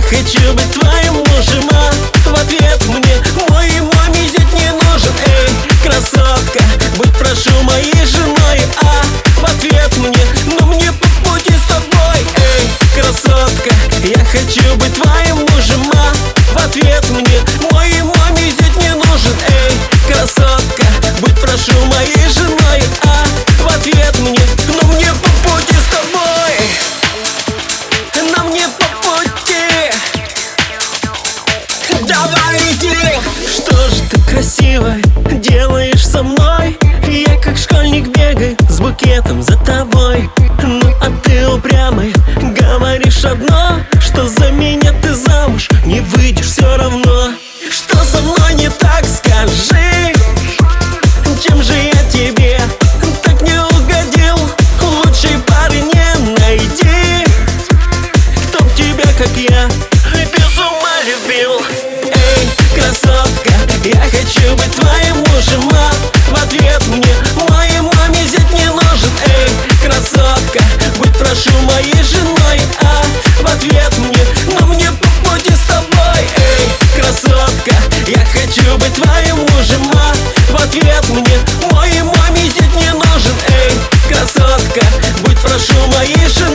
хочу быть твоим мужем, а в ответ мне мой маме зять не нужен. Эй, красотка, будь прошу моей женой, а в ответ мне, ну мне по пути с тобой. Эй, красотка, я хочу быть твоим мужем, а в ответ мне мой маме зять не нужен. Эй, красотка, будь прошу моей женой, а в ответ мне, ну мне по пути с тобой. Нам не по пути. Давай иди. Что же ты красивой делаешь со мной? Я как школьник бегаю с букетом за тобой. Ну а ты упрямый, говоришь одно, что за меня ты замуж не выйдешь все равно. Что со мной не так, скажи? Чем же я тебе так не угодил? Лучшей пары не найди, кто б тебя, как я, без ума любил. Эй, красотка, я хочу быть твоим мужем, а в ответ мне моей маме зять не нужен. Эй, красотка, будь прошу моей женой, а в ответ мне, но мне по пути с тобой. Эй, красотка, я хочу быть твоим мужем, а в ответ мне моей маме зять не нужен. Эй, красотка, будь прошу моей женой.